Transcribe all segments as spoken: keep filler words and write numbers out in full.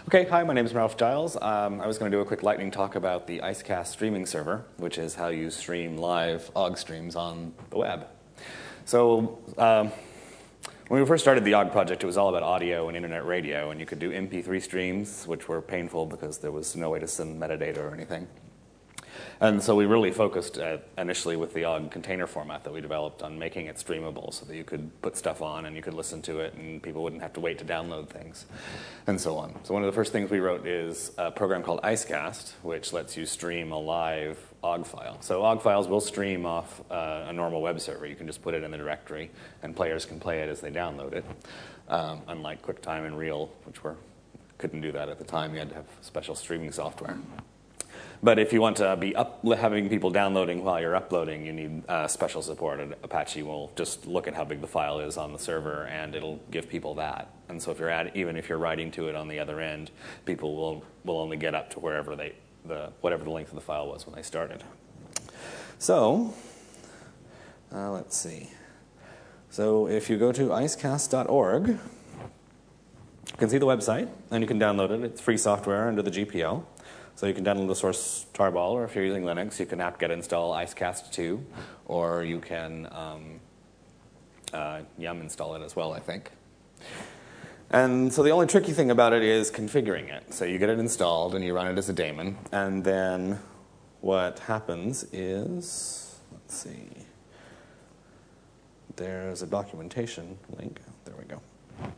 Okay, hi, my name is Ralph Giles. Um, I was going to do a quick lightning talk about the IceCast streaming server, which is how you stream live O G streams on the web. So um, when we first started the O G project, it was all about audio and internet radio, and you could do M P three streams, which were painful because there was no way to send metadata or anything. And so we really focused uh, initially with the O G container format that we developed on making it streamable so that you could put stuff on and you could listen to it and people wouldn't have to wait to download things and so on. So one of the first things we wrote is a program called IceCast, which lets you stream a live O G file. So O G files will stream off uh, a normal web server. You can just put it in the directory and players can play it as they download it, um, unlike QuickTime and Reel, which were, couldn't do that at the time. You had to have special streaming software. But if you want to be up, having people downloading while you're uploading, you need uh, special support. And Apache will just look at how big the file is on the server, and it'll give people that. And so if you're at, even if you're writing to it on the other end, people will, will only get up to wherever they, the, whatever the length of the file was when they started. So uh, let's see. So if you go to icecast dot org, you can see the website, and you can download it. It's free software under the G P L. So you can download the source tarball, or if you're using Linux, you can apt-get install IceCast two, or you can um, uh, yum install it as well, I think. And so the only tricky thing about it is configuring it. So you get it installed, and you run it as a daemon, and then what happens is, let's see, there's a documentation link. There we go.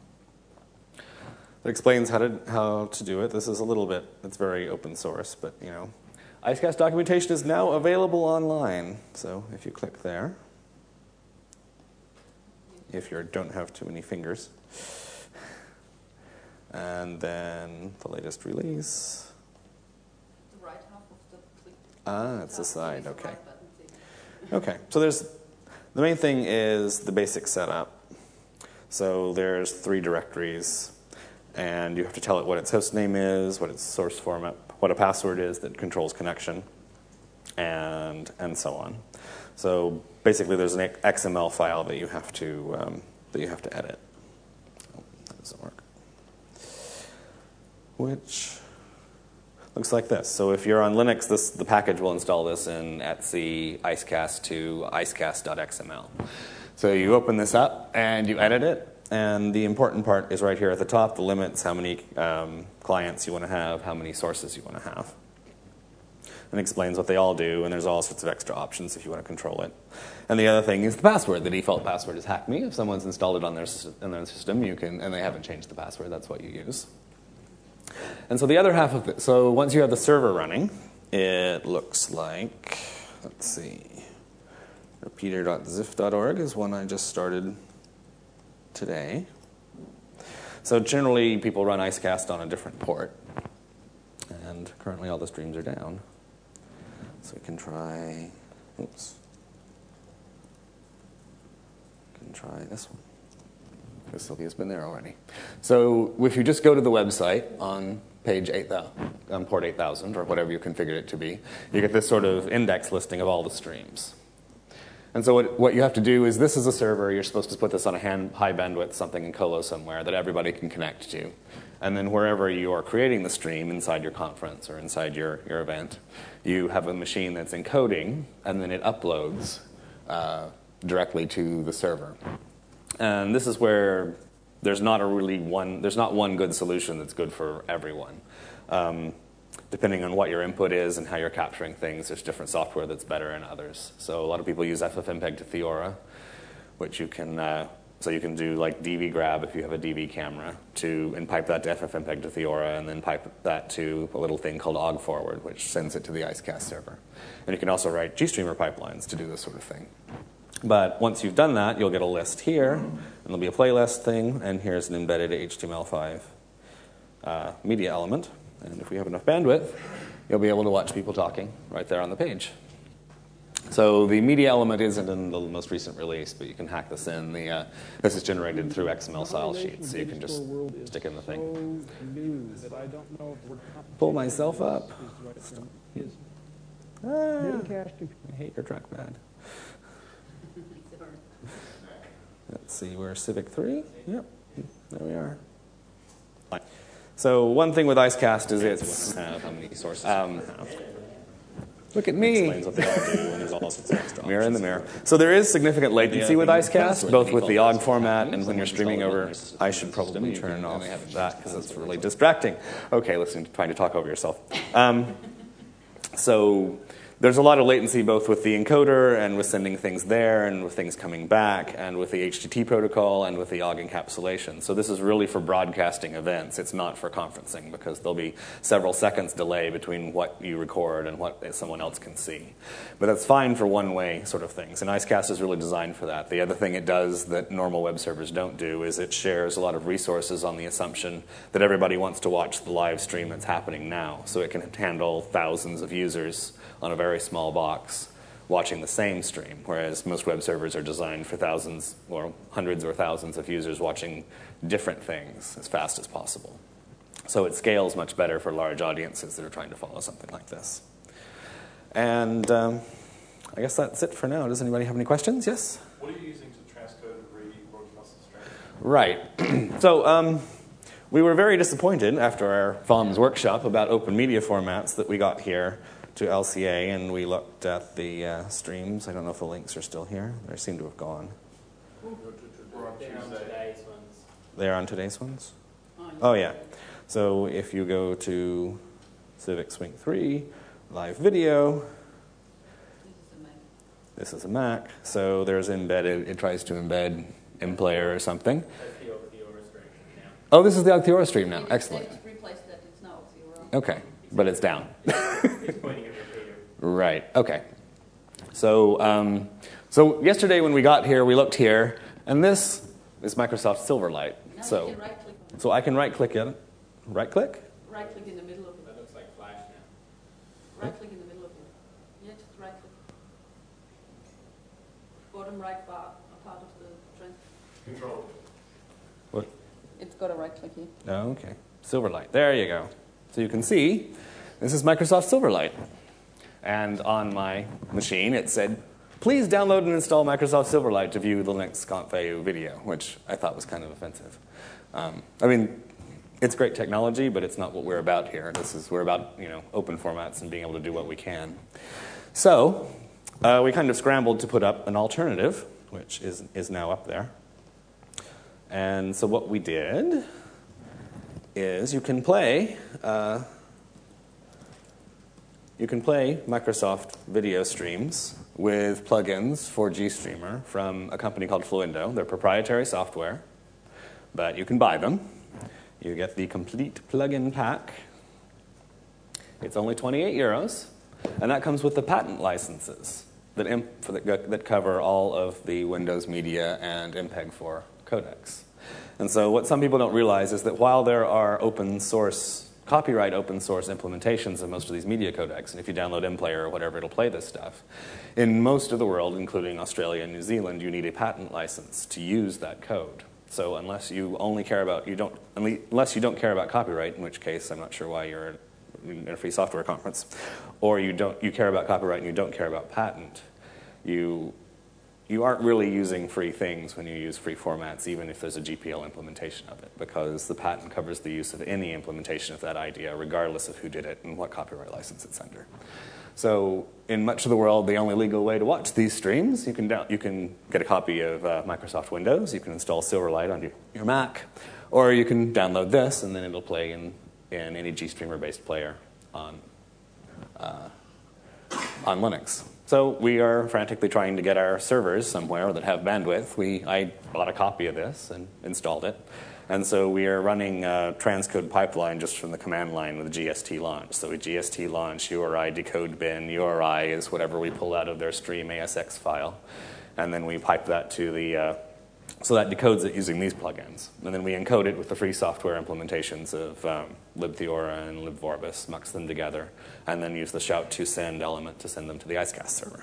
It explains how to how to do it. This is a little bit, it's very open source, but you know, IceCast documentation is now available online. So if you click there, if you don't have too many fingers, and then the latest release. The right half of the click. Ah, it's the side. Okay. Okay. So there's the main thing is the basic setup. So there's three directories. And you have to tell it what its host name is, what its source format, what a password is that controls connection, and and so on. So basically, there's an X M L file that you have to um, that you have to edit. Oh, that doesn't work. Which looks like this. So if you're on Linux, this the package will install this in etc icecast to icecast dot X M L. So you open this up and you edit it. And the important part is right here at the top, the limits, how many um, clients you want to have, how many sources you want to have. And it explains what they all do, and there's all sorts of extra options if you want to control it. And the other thing is the password. The default password is HackMe. If someone's installed it on their, in their system, you can, and they haven't changed the password, that's what you use. And so the other half of it, so once you have the server running, it looks like, let's see, repeater dot zip dot org is one I just started today. So generally, people run IceCast on a different port, and currently all the streams are down. So we can try, oops, we can try this one. Because Sylvia's been there already. So if you just go to the website on page eight thousand, on port eight thousand, or whatever you configured it to be, you get this sort of index listing of all the streams. And so what, what you have to do is, this is a server, you're supposed to put this on a hand, high bandwidth, something in Colo somewhere that everybody can connect to. And then wherever you are creating the stream, inside your conference or inside your, your event, you have a machine that's encoding, and then it uploads uh, directly to the server. And this is where there's not a really one, there's not one good solution that's good for everyone. Um, Depending on what your input is and how you're capturing things, there's different software that's better than others. So a lot of people use F F mpeg to Theora, which you can, uh, so you can do like D V grab if you have a D V camera, to and pipe that to F F mpeg to Theora, and then pipe that to a little thing called O G forward, which sends it to the IceCast server. And you can also write GStreamer pipelines to do this sort of thing. But once you've done that, you'll get a list here, and there'll be a playlist thing, and here's an embedded H T M L five uh, media element. And if we have enough bandwidth, you'll be able to watch people talking right there on the page. So the media element isn't in the most recent release, but you can hack this in. The, uh, this is generated through X M L style sheets, so you can just stick in the thing. Pull myself up. Ah, I hate your trackpad. Let's see, we're Civic three. Yep, there we are. So one thing with IceCast is it's... Have, how many sources Um, you have. Look at me. Explains what they all do, and there's all sorts of extra Mirror in the options. mirror. So there is significant latency Yeah, with the IceCast, password both with the default O G is format fine. and when you're streaming Someone over. installed it I on should the probably system, you turn can off only have that because it's password really default. distracting. Okay, listen, trying to talk over yourself. Um, so there's a lot of latency both with the encoder and with sending things there and with things coming back and with the H T T P protocol and with the O G encapsulation. So this is really for broadcasting events. It's not for conferencing because there'll be several seconds delay between what you record and what someone else can see. But that's fine for one-way sort of things. And IceCast is really designed for that. The other thing it does that normal web servers don't do is it shares a lot of resources on the assumption that everybody wants to watch the live stream that's happening now. So it can handle thousands of users on a very small box watching the same stream, whereas most web servers are designed for thousands or hundreds or thousands of users watching different things as fast as possible. So it scales much better for large audiences that are trying to follow something like this. And um, I guess that's it for now. Does anybody have any questions? Yes? What are you using to transcode and rebroadcast the stream? Right. so um, we were very disappointed after our F O Ms workshop about open media formats that we got here to L C A, and we looked at the uh, streams. I don't know if the links are still here. They seem to have gone. We're on They're on Tuesday. today's ones. They're on today's ones? Oh, yeah. Oh, yeah. So if you go to Civic Swing three, live video, This is a Mac. this is a Mac. So there's embedded, it tries to embed InPlayer or something. That's the Theora stream now. Oh, this is the Theora stream now. It- Excellent. They've replaced that. It's now zero. Okay, but it's down. It's pointing at repeater. Right, okay. So, um, so yesterday when we got here, we looked here, and this is Microsoft Silverlight. Now So, you can right click on it. so I can right-click it. Right-click? Right click in the middle of it. That looks like Flash now. Right click in the middle of it. Yeah, just right click. Bottom right bar, a part of the trend. Control. What? It's got a right click here. Oh, okay. Silverlight. There you go. So you can see, this is Microsoft Silverlight. And on my machine, it said, please download and install Microsoft Silverlight to view the Linux Conf A U video, which I thought was kind of offensive. Um, I mean, it's great technology, but it's not what we're about here. This is, we're about, you know, open formats and being able to do what we can. So uh, we kind of scrambled to put up an alternative, which is, is now up there. And so what we did is you can play uh, you can play Microsoft video streams with plugins for GStreamer from a company called Fluendo. They're proprietary software, but you can buy them. You get the complete plugin pack. It's only twenty-eight euros, and that comes with the patent licenses that, imp, that, that cover all of the Windows Media and M P E G four codecs. And so what some people don't realize is that while there are open source, copyright open source implementations of most of these media codecs, and if you download MPlayer or whatever, it'll play this stuff, in most of the world, including Australia and New Zealand, you need a patent license to use that code. So unless you only care about, you don't, unless you don't care about copyright, in which case I'm not sure why you're in a free software conference, or you don't, you care about copyright and you don't care about patent, you you aren't really using free things when you use free formats, even if there's a G P L implementation of it, because the patent covers the use of any implementation of that idea, regardless of who did it and what copyright license it's under. So in much of the world, the only legal way to watch these streams, you can, down, you can get a copy of uh, Microsoft Windows, you can install Silverlight on your, your Mac, or you can download this, and then it'll play in, in any GStreamer-based player on, uh, on Linux. So we are frantically trying to get our servers somewhere that have bandwidth. We, I bought a copy of this and installed it. And so we are running a transcode pipeline just from the command line with G S T launch. So we G S T launch, U R I decode bin. U R I is whatever we pull out of their stream A S X file. And then we pipe that to the, uh, so that decodes it using these plugins. And then we encode it with the free software implementations of um, libtheora and libvorbis, mux them together, and then use the shout to send element to send them to the IceCast server.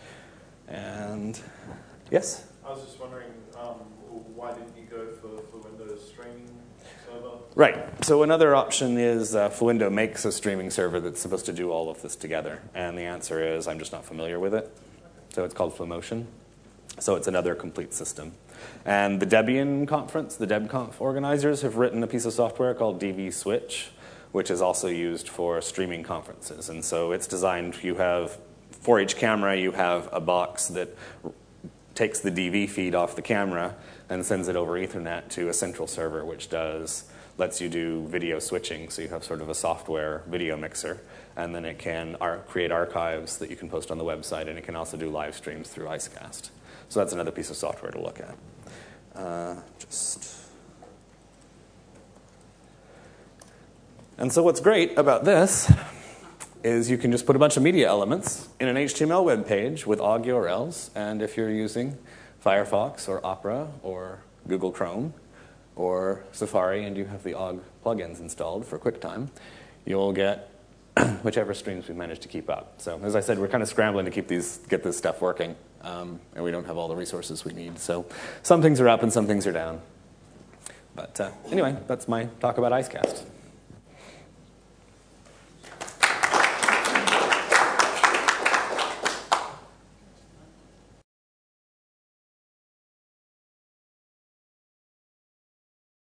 And yes? I was just wondering, um, why didn't you go for, for Windows streaming server? Right. So another option is uh, Fluendo makes a streaming server that's supposed to do all of this together. And the answer is I'm just not familiar with it. So it's called Flumotion. So it's another complete system. And the Debian conference, the DebConf organizers have written a piece of software called D V Switch, which is also used for streaming conferences. And so it's designed, you have, for each camera, you have a box that takes the D V feed off the camera and sends it over Ethernet to a central server, which does, lets you do video switching. So you have sort of a software video mixer. And then it can ar- create archives that you can post on the website, and it can also do live streams through Icecast. So that's another piece of software to look at. Uh, just... And so what's great about this is you can just put a bunch of media elements in an H T M L web page with O G U R Ls, and if you're using Firefox or Opera or Google Chrome or Safari and you have the O G plugins installed for QuickTime, you'll get whichever streams we managed to keep up. So as I said, we're kind of scrambling to keep these, get this stuff working, um, and we don't have all the resources we need. So some things are up and some things are down. But uh, anyway, that's my talk about Icecast.